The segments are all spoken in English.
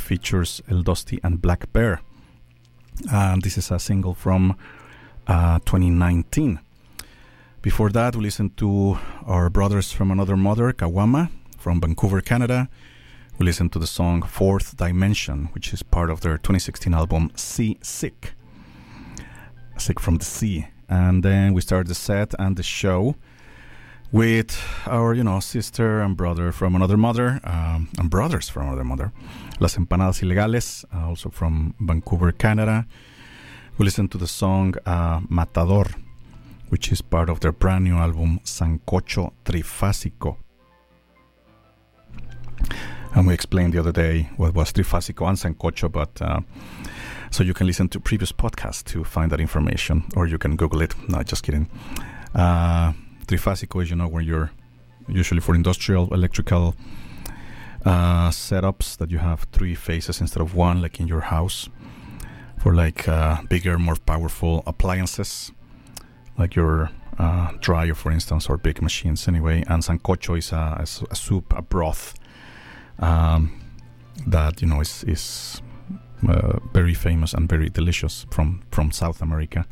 features El Dusty and Black Bear. And this is a single from 2019. Before that, we listened to our brothers from another mother, Kawama, from Vancouver, Canada. We listened to the song Fourth Dimension, which is part of their 2016 album Sea Sick. Sick from the Sea. And then we started the set and the show with our, sister and brother from another mother, and brothers from another mother, Las Empanadas Ilegales, also from Vancouver, Canada. We listened to the song Matador, which is part of their brand new album Sancocho Trifásico. And we explained the other day what was Trifásico and Sancocho, but so you can listen to previous podcasts to find that information, or you can Google it. No, just kidding. Trifásico is, where you're usually for industrial electrical setups that you have three phases instead of one, like in your house, for like bigger, more powerful appliances, like your dryer, for instance, or big machines anyway. And Sancocho is a soup, a broth that, is very famous and very delicious from South America.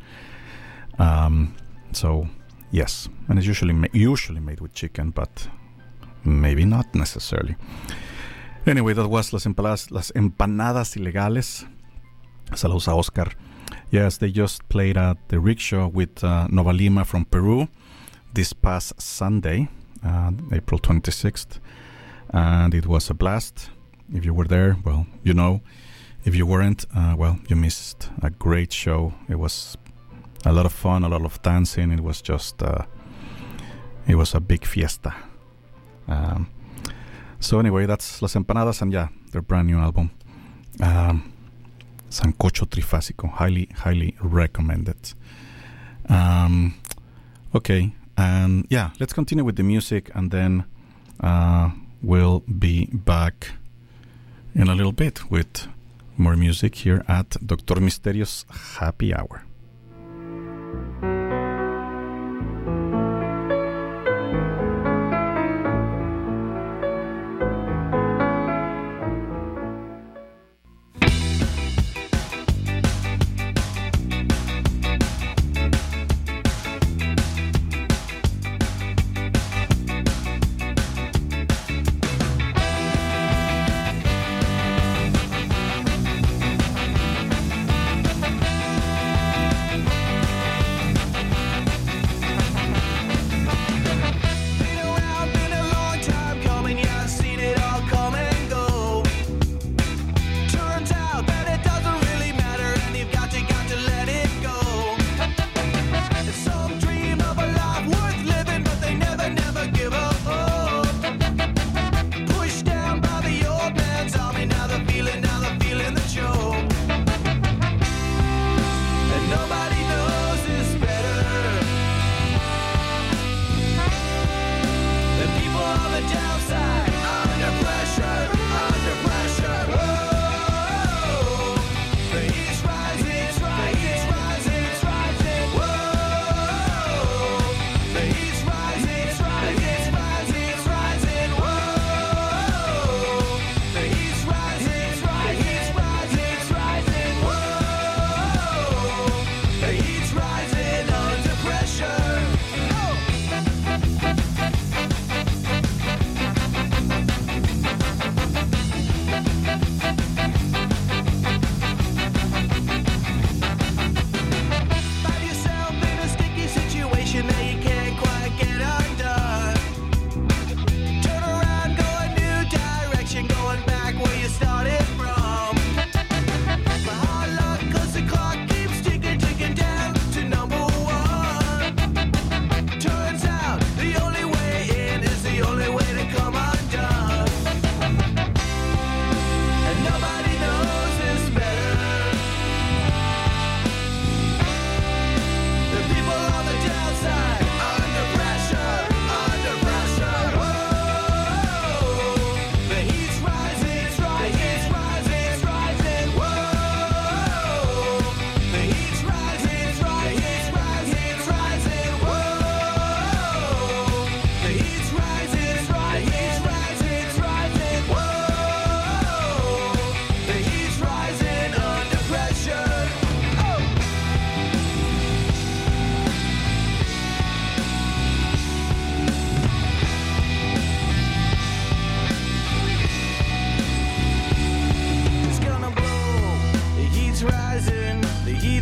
So yes, and it's usually made with chicken, but maybe not necessarily. Anyway, that was Las Empanadas Ilegales. Saludos a Oscar. Yes, they just played at the Rickshaw with Nova Lima from Peru this past Sunday, April 26th, and it was a blast. If you were there, well, If you weren't, well, you missed a great show. It was a lot of fun, a lot of dancing. It was just, it was a big fiesta. So anyway, that's Las Empanadas, and yeah, their brand new album, Sancocho Trifásico. Highly, highly recommended. Okay, and yeah, let's continue with the music, and then we'll be back in a little bit with more music here at Dr. Misterio's Happy Hour.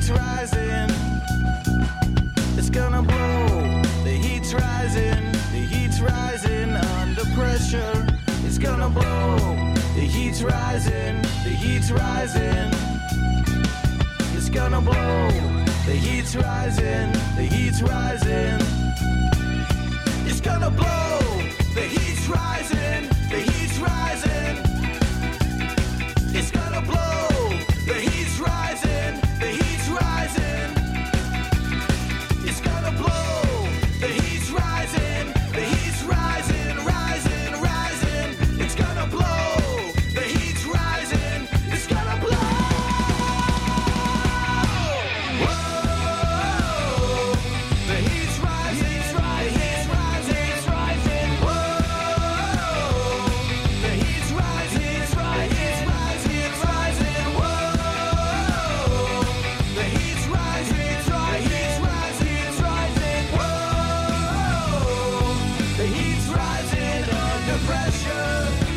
heat's rising. It's gonna blow. The heat's rising. The heat's rising under pressure. It's gonna blow. The heat's rising. The heat's rising. It's gonna blow. The heat's rising. The heat's rising. It's gonna blow. The heat's rising. The heat's rising. It's gonna blow. The heat's rising. The heat's rising. It's gonna blow. The heat's rising. The heat's rising. Rising, rising. It's gonna blow. The heat's rising. It's gonna blow. Whoa. The heat's rising. The heat's rising. It's rising. Whoa. The heat's rising. The heat's rising. It's rising. Whoa. The heat's rising. The heat's rising. It's rising. Whoa. The heat's rising under pressure.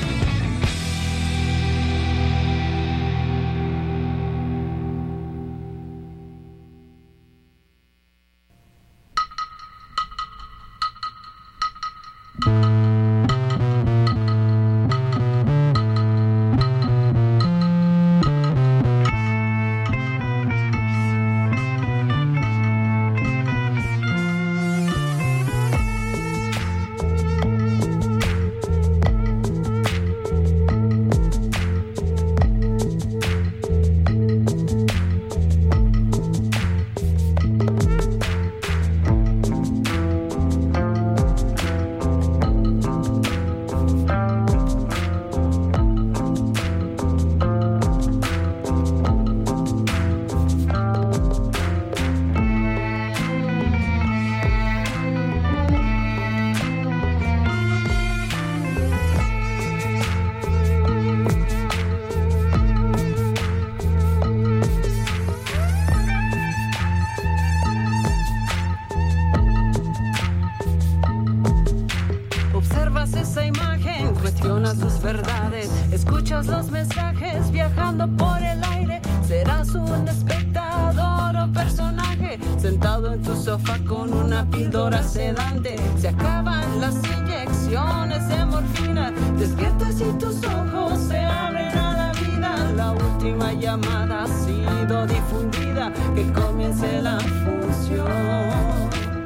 Observas esa imagen, cuestionas sus verdades, escuchas los mensajes viajando por el aire. Serás un espectador o personaje sentado en tu sofá con una píldora sedante. Se acaban las inyecciones de morfina, despiertas y tus ojos se abren a la vida. La última llamada ha sido difundida, que comience la función.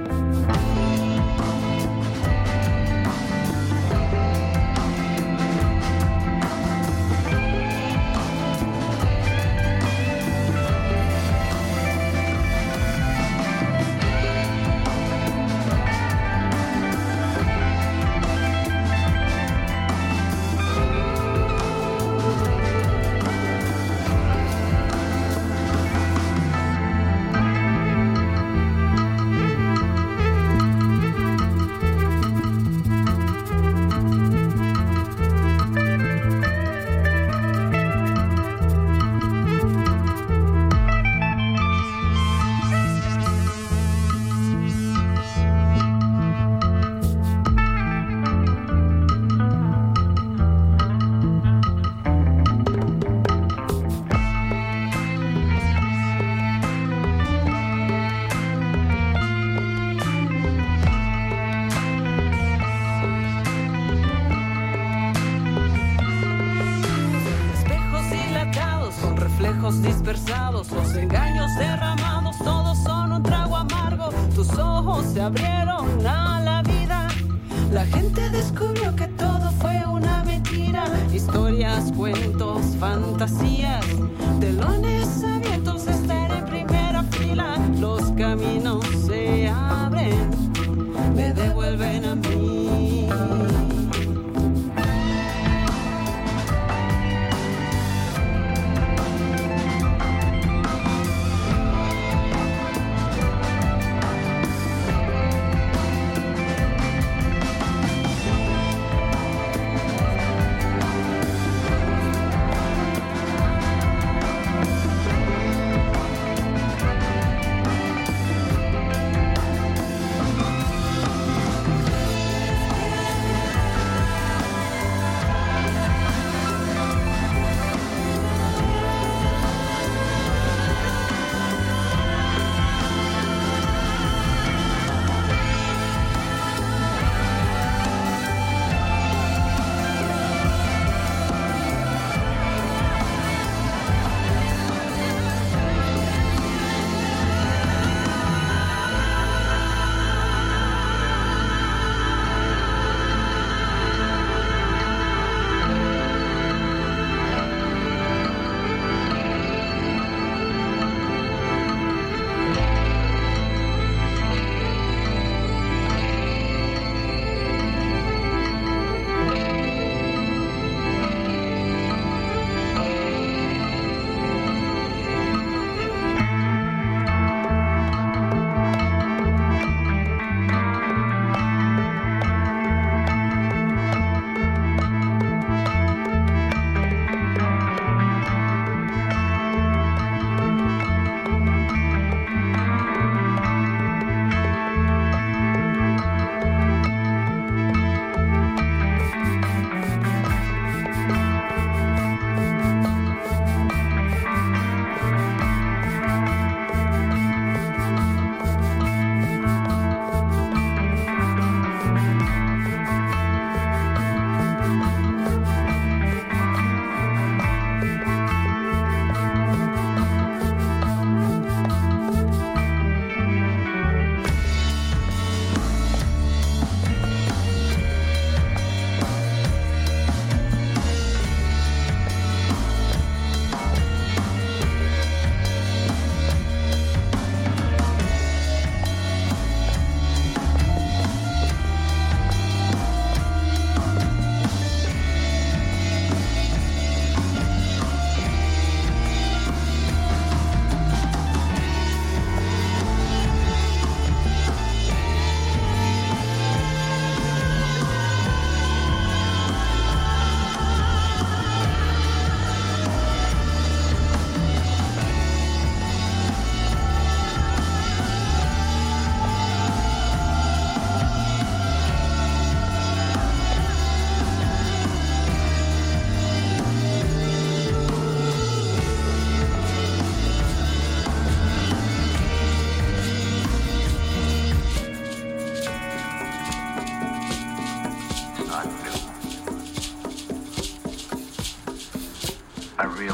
Dispersados, los engaños derramados, todos son un trago amargo. Tus ojos se abrieron a la vida. La gente descubrió que todo fue una mentira. Historias, cuentos, fantasías, telones abiertos, estar en primera fila. Los caminos se abren, me devuelven a mí.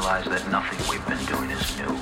realize that nothing we've been doing is new.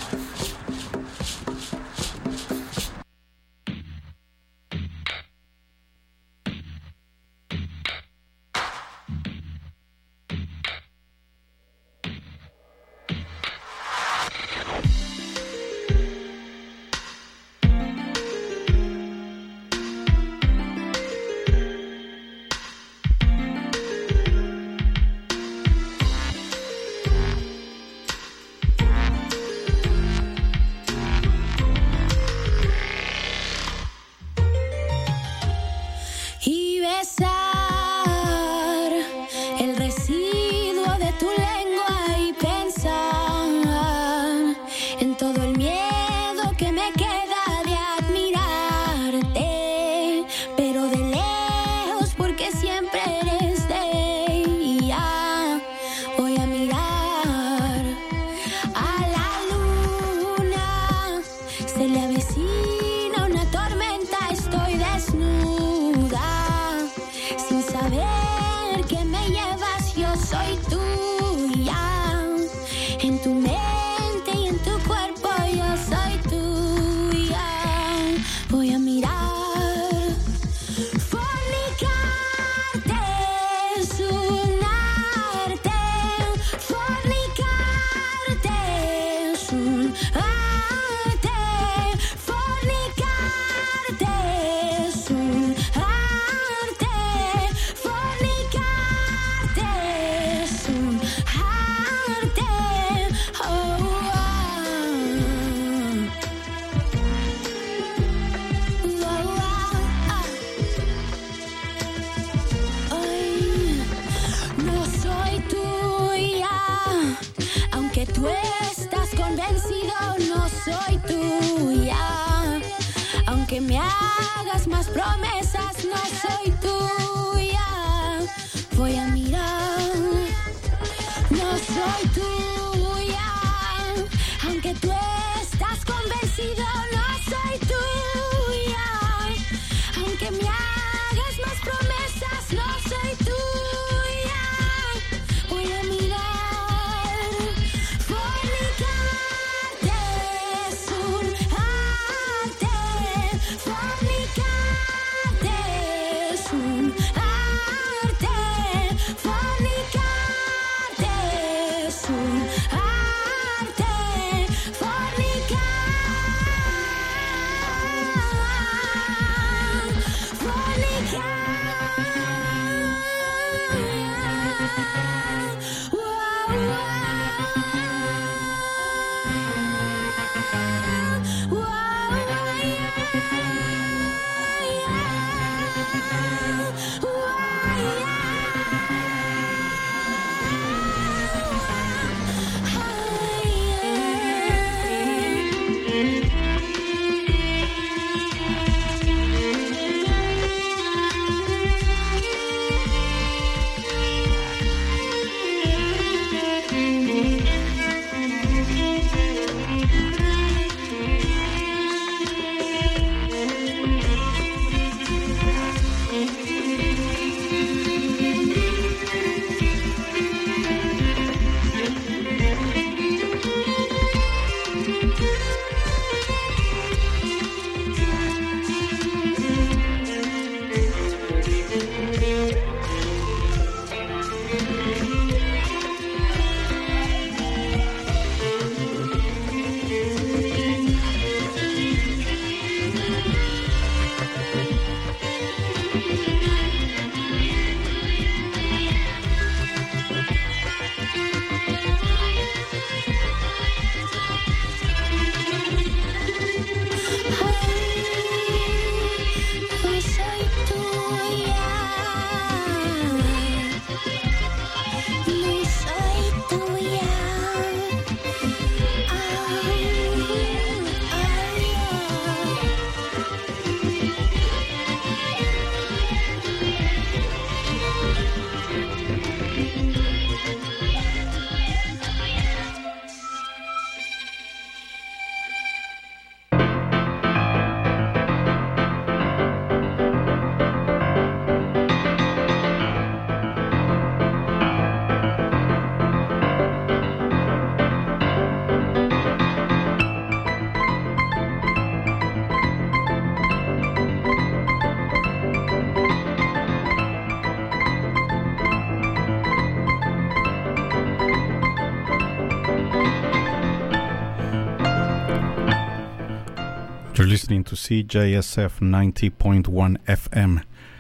You're listening to CJSF 90.1 FM,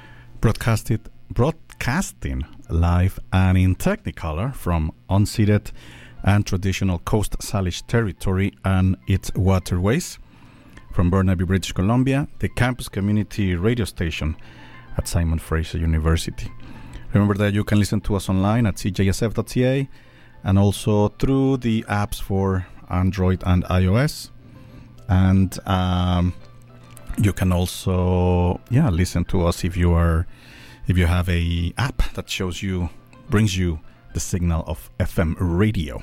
broadcasting live and in Technicolor from unceded and traditional Coast Salish territory and its waterways. From Burnaby, British Columbia, the campus community radio station at Simon Fraser University. Remember that you can listen to us online at cjsf.ca and also through the apps for Android and iOS. And you can also listen to us if you have a app that brings you the signal of FM radio.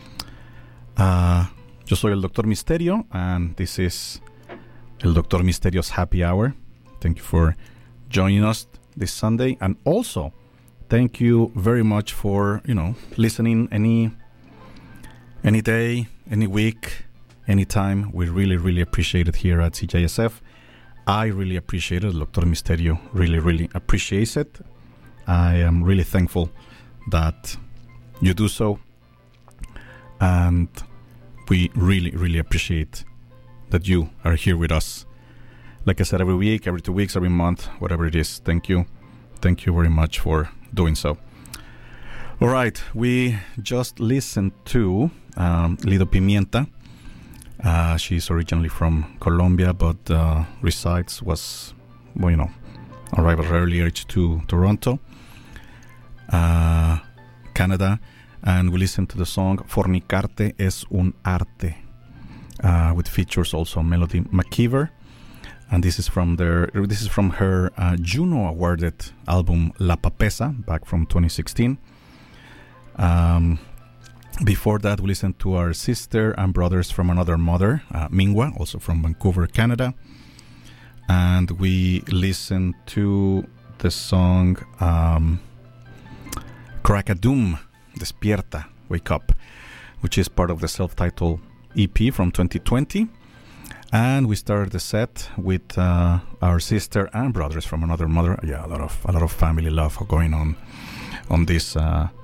Yo soy el Dr. Misterio, and this is el Dr. Misterio's Happy Hour. Thank you for joining us this Sunday, and also thank you very much for listening any day, any week, anytime. We really, really appreciate it here at CJSF. I really appreciate it. Dr. Misterio really, really appreciates it. I am really thankful that you do so. And we really, really appreciate that you are here with us. Like I said, every week, every 2 weeks, every month, whatever it is. Thank you. Thank you very much for doing so. All right. We just listened to Lido Pimienta. She's originally from Colombia, but arrived earlier to Toronto, Canada, and we listened to the song Fornicarte es un arte, with features also Melody McKeever, and this is from her Juno awarded album La Papesa back from 2016. Before that, we listened to our sister and brothers from another mother, Mingwa, also from Vancouver, Canada. And we listened to the song Crack-a-Doom, Despierta, Wake Up, which is part of the self-titled EP from 2020. And we started the set with our sister and brothers from another mother. Yeah, a lot of family love going on this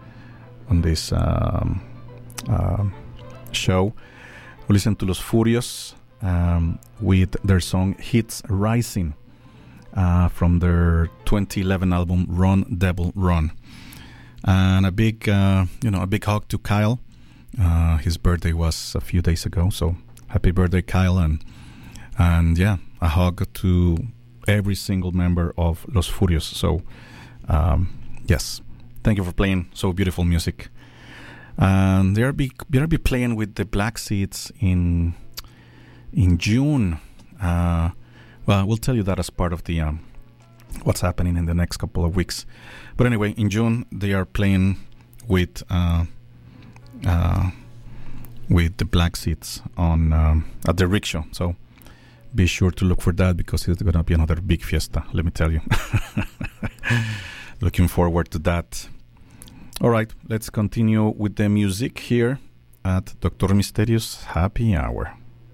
show. We listened to Los Furios with their song Hits Rising from their 2011 album Run Devil Run. And a big hug to Kyle. His birthday was a few days ago, so happy birthday, Kyle, and a hug to every single member of Los Furios. So yes, thank you for playing so beautiful music. And they'll be playing with the Black Seeds in June. We'll tell you that as part of the what's happening in the next couple of weeks. But anyway, in June they are playing with the Black Seeds on at the Rickshaw. So be sure to look for that, because it's going to be another big fiesta. Let me tell you. Looking forward to that. All right, let's continue with the music here at Dr. Misterio's Happy Hour.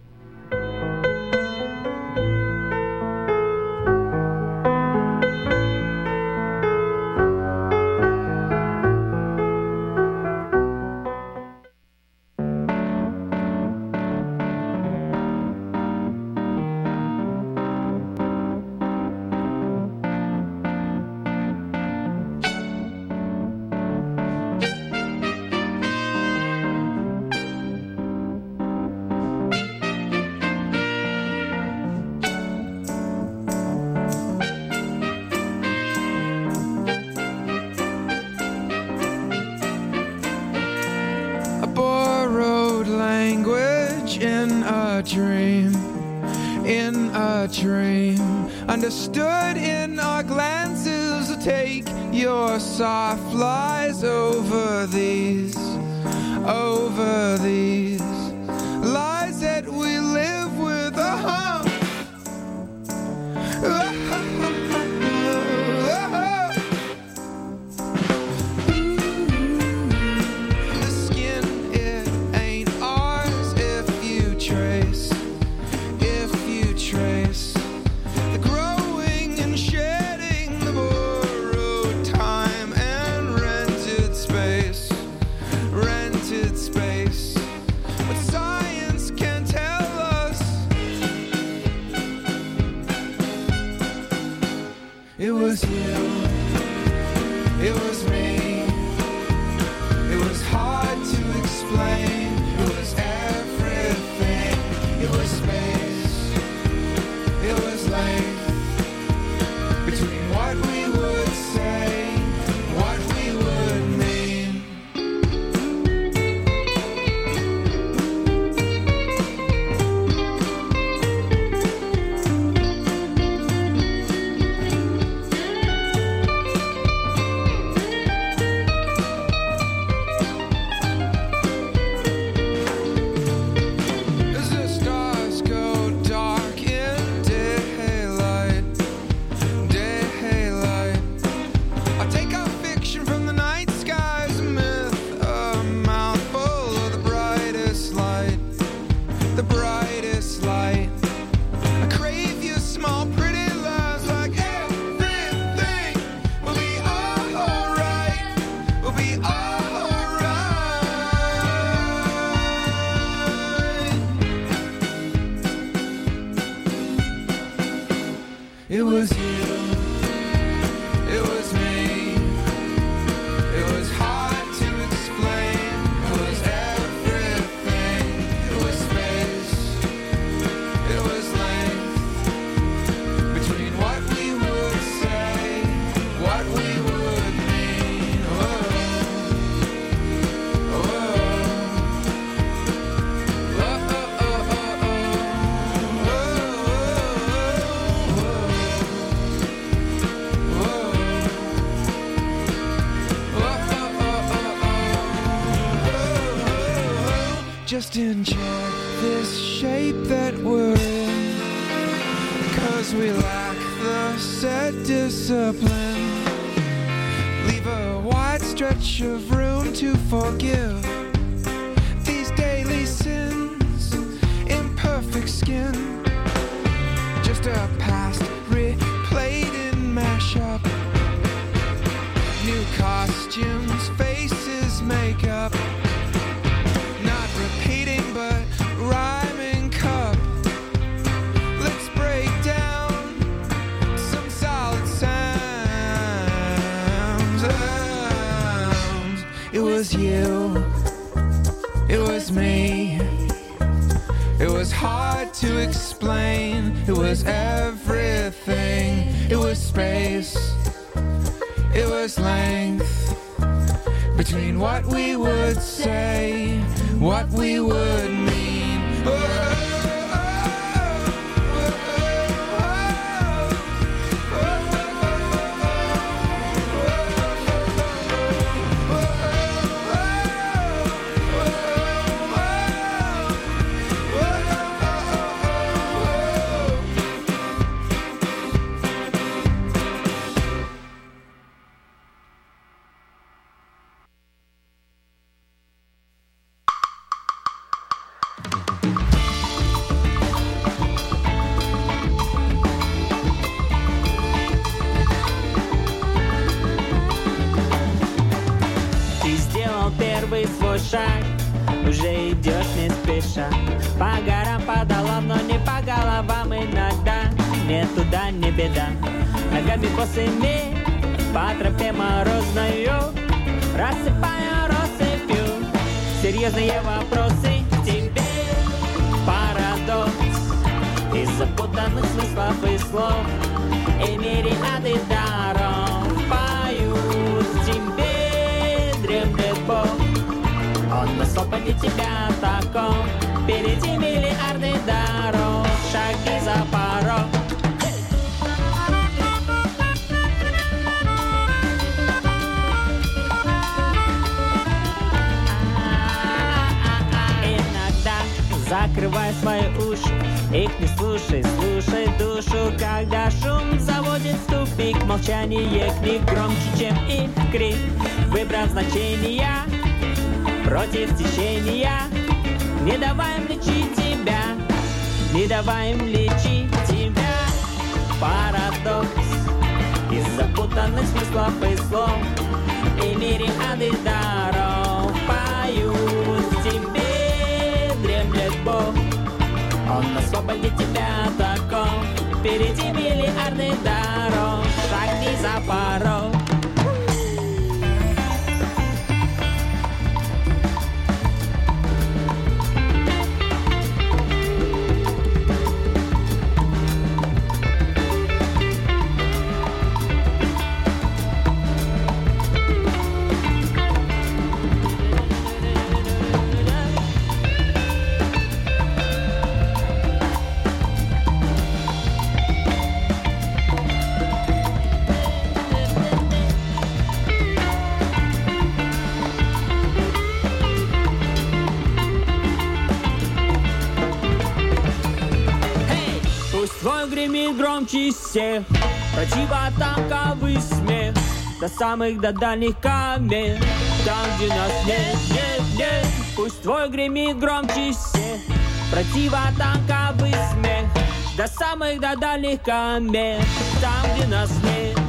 Understood in our glances, take your soft lies over these lies that we live with. The skin, it ain't ours if you trace the growing and shedding, the borrowed time and rented space. was you, it was me. It was hard to explain. It was everything. It was space. It was length between what we would say, what we would mean. Just enjoy this shape that we're in, 'cause we lack the set discipline. Leave a wide stretch of room to forgive these daily sins, imperfect skin. Just a past replayed in mashup. New costumes, faces, makeup. Not repeating but rhyming cup. Let's break down some solid sounds. It was you, it was me. It was hard to explain. It was everything. It was space. It was length between what we would say, what we would mean. Свой шаг, уже идешь не спеша. По горам, по долам, но не по головам иногда. Не туда, не беда. Ногами босыми по тропе морозною, рассыпая россыпью серьезные вопросы к тебе. Парадокс из запутанных смыслов и слов и мириады даров поют тебе, дремлет Бог. Он наслал поди тебя таком, впереди миллиарды дорог, шаги за порог. Иногда закрывай свои уши, их не слушай, слушай душу, когда шум заводит в тупик. Молчание книг громче, чем их крик. Выбрав значения против течения, не давай им лечить тебя, не давай им лечить тебя. Парадокс из запутанных смыслов и слов и мириады даров поют тебе, дремлет Бог. Он освободит тебя таком, впереди миллиарды дорог, шагни за порог. Гремит громче всех, противотанковый смех до самых до дальних камер, там, где нас нет, нет, нет. Пусть твой гремит громче всех, противотанковый смех до самых до дальних камер, там, где нас нет.